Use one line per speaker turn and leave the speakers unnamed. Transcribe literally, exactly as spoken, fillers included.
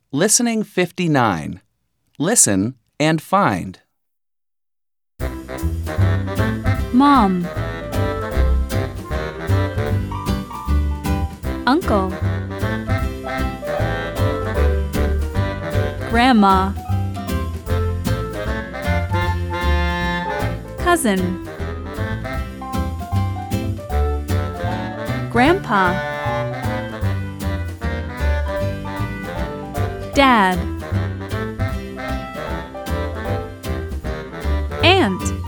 Listening fifty-nine. Listen and find.
Mom, Uncle, Grandma, Cousin, Grandpa, Dad, Aunt.